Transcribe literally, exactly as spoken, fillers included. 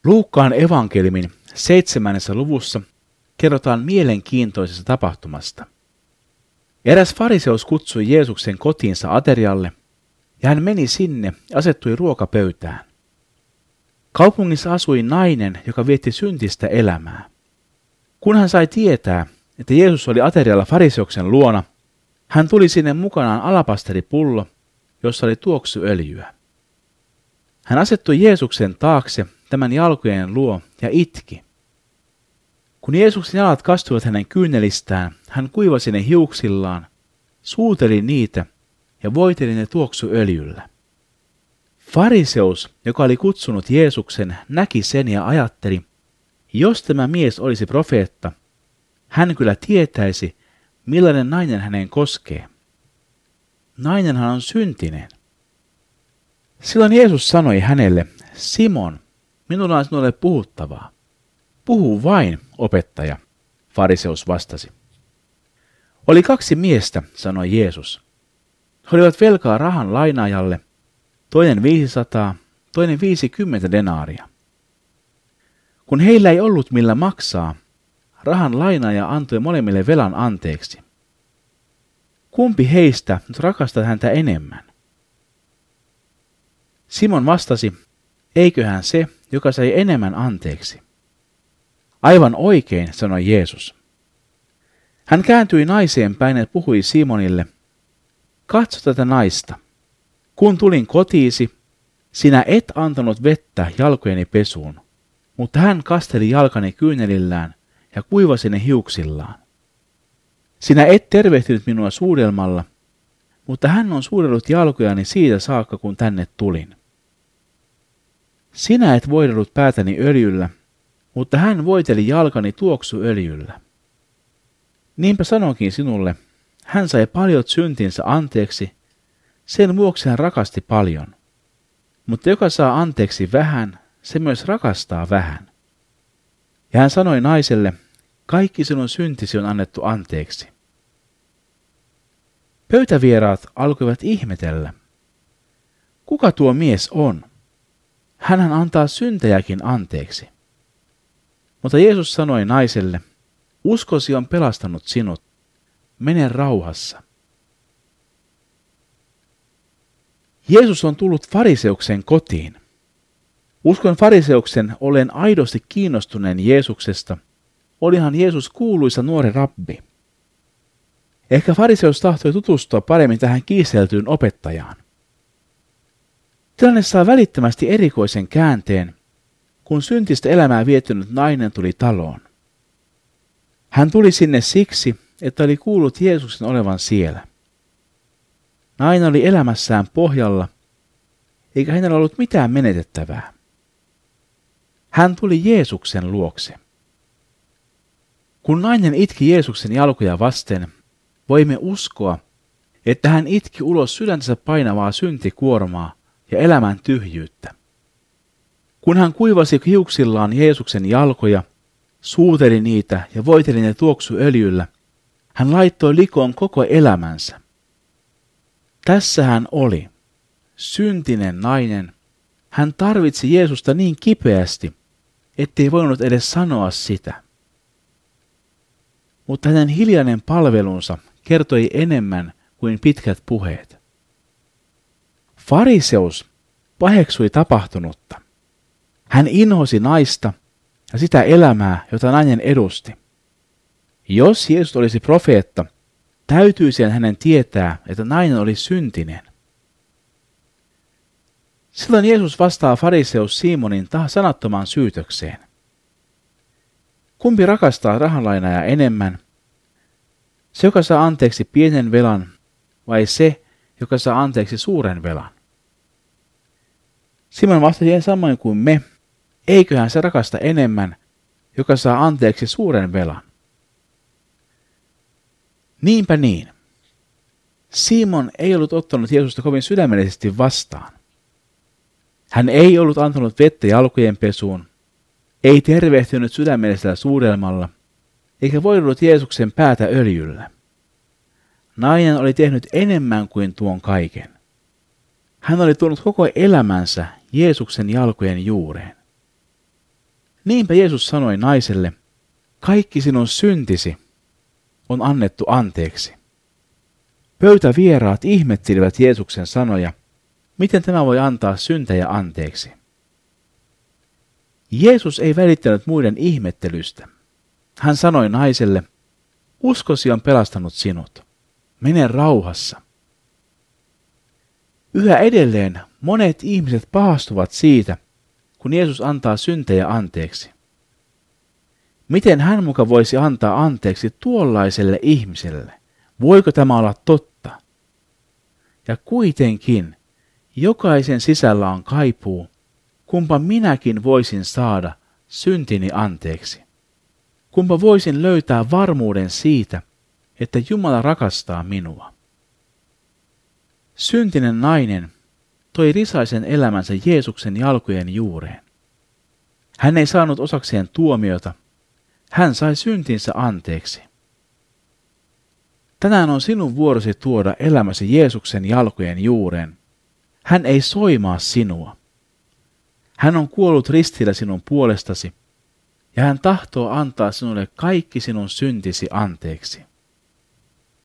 Luukkaan evankeliumin seitsemännessä luvussa kerrotaan mielenkiintoisesta tapahtumasta. Eräs fariseus kutsui Jeesuksen kotiinsa aterialle, ja hän meni sinne ja asettui ruokapöytään. Kaupungissa asui nainen, joka vietti syntistä elämää. Kun hän sai tietää, että Jeesus oli aterialla fariseuksen luona, hän tuli sinne mukanaan alapasteripullo, jossa oli tuoksuöljyä. Hän asettui Jeesuksen taakse tämän jalkojen luo ja itki. Kun Jeesuksen jalat kastuivat hänen kyynelistään, hän kuivasi ne hiuksillaan, suuteli niitä ja voiteli ne tuoksuöljyllä. Fariseus, joka oli kutsunut Jeesuksen, näki sen ja ajatteli, jos tämä mies olisi profeetta, hän kyllä tietäisi, millainen nainen häneen koskee. Nainenhan on syntinen. Silloin Jeesus sanoi hänelle, Simon, minulla on sinulle puhuttavaa. Puhu vain, opettaja, fariseus vastasi. Oli kaksi miestä, sanoi Jeesus. He olivat velkaa rahan lainaajalle, toinen viisisataa, toinen viisikymmentä denaaria. Kun heillä ei ollut millä maksaa, rahan lainaaja antoi molemmille velan anteeksi. Kumpi heistä nyt rakastaa häntä enemmän? Simon vastasi, eiköhän se, joka sai enemmän anteeksi. Aivan oikein, sanoi Jeesus. Hän kääntyi naiseen päin ja puhui Simonille, katso tätä naista. Kun tulin kotiisi, sinä et antanut vettä jalkojeni pesuun, mutta hän kasteli jalkani kyynelillään ja kuivasi ne hiuksillaan. Sinä et tervehtinyt minua suudelmalla, mutta hän on suudellut jalkojani siitä saakka, kun tänne tulin. Sinä et voidellut päätäni öljyllä, mutta hän voiteli jalkani tuoksuöljyllä. Niinpä sanonkin sinulle, hän sai paljon syntinsä anteeksi, sen vuoksi hän rakasti paljon. Mutta joka saa anteeksi vähän, se myös rakastaa vähän. Ja hän sanoi naiselle, kaikki sinun syntisi on annettu anteeksi. Pöytävieraat alkoivat ihmetellä. Kuka tuo mies on? Hänhän antaa syntejäkin anteeksi. Mutta Jeesus sanoi naiselle, uskosi on pelastanut sinut, mene rauhassa. Jeesus on tullut fariseuksen kotiin. Uskon fariseuksen olleen aidosti kiinnostuneen Jeesuksesta, olihan Jeesus kuuluisa nuori rabbi. Ehkä fariseus tahtoi tutustua paremmin tähän kiisteltyyn opettajaan. Tilanne saa välittömästi erikoisen käänteen, kun syntistä elämää viettänyt nainen tuli taloon. Hän tuli sinne siksi, että oli kuullut Jeesuksen olevan siellä. Nainen oli elämässään pohjalla, eikä hänellä ollut mitään menetettävää. Hän tuli Jeesuksen luokse. Kun nainen itki Jeesuksen jalkoja vasten, voimme uskoa, että hän itki ulos sydäntänsä painavaa syntikuormaa ja elämän tyhjyyttä. Kun hän kuivasi hiuksillaan Jeesuksen jalkoja, suuteli niitä ja voiteli ne tuoksuöljyllä, hän laittoi likoon koko elämänsä. Tässä hän oli, syntinen nainen. Hän tarvitsi Jeesusta niin kipeästi, ettei voinut edes sanoa sitä. Mutta hänen hiljainen palvelunsa kertoi enemmän kuin pitkät puheet. Fariseus paheksui tapahtunutta. Hän inhosi naista ja sitä elämää, jota nainen edusti. Jos Jeesus olisi profeetta, täytyisi hänen tietää, että nainen oli syntinen. Silloin Jeesus vastaa fariseus Simonin sanattomaan syytökseen. Kumpi rakastaa rahanlainaaja enemmän? Se, joka saa anteeksi pienen velan, vai se, joka saa anteeksi suuren velan? Simon vastasi samoin kuin me, eiköhän se rakasta enemmän, joka saa anteeksi suuren velan. Niinpä niin. Simon ei ollut ottanut Jeesusta kovin sydämellisesti vastaan. Hän ei ollut antanut vettä jalkojen pesuun, ei tervehtynyt sydämellisellä suudelmalla, eikä voidellut Jeesuksen päätä öljyllä. Nainen oli tehnyt enemmän kuin tuon kaiken. Hän oli tuonut koko elämänsä Jeesuksen jalkojen juureen. Niinpä Jeesus sanoi naiselle, kaikki sinun syntisi on annettu anteeksi. Pöytävieraat ihmettelivät Jeesuksen sanoja, miten tämä voi antaa syntejä anteeksi. Jeesus ei välittänyt muiden ihmettelystä. Hän sanoi naiselle, uskosi on pelastanut sinut. Mene rauhassa. Yhä edelleen monet ihmiset pahastuvat siitä, kun Jeesus antaa syntejä anteeksi. Miten hän muka voisi antaa anteeksi tuollaiselle ihmiselle? Voiko tämä olla totta? Ja kuitenkin jokaisen sisällä on kaipuu, kumpa minäkin voisin saada syntini anteeksi. Kumpa voisin löytää varmuuden siitä, että Jumala rakastaa minua. Syntinen nainen toi risaisen elämänsä Jeesuksen jalkojen juureen. Hän ei saanut osakseen tuomiota, hän sai syntinsä anteeksi. Tänään on sinun vuorosi tuoda elämäsi Jeesuksen jalkojen juureen. Hän ei soimaa sinua. Hän on kuollut ristillä sinun puolestasi, ja hän tahtoo antaa sinulle kaikki sinun syntisi anteeksi.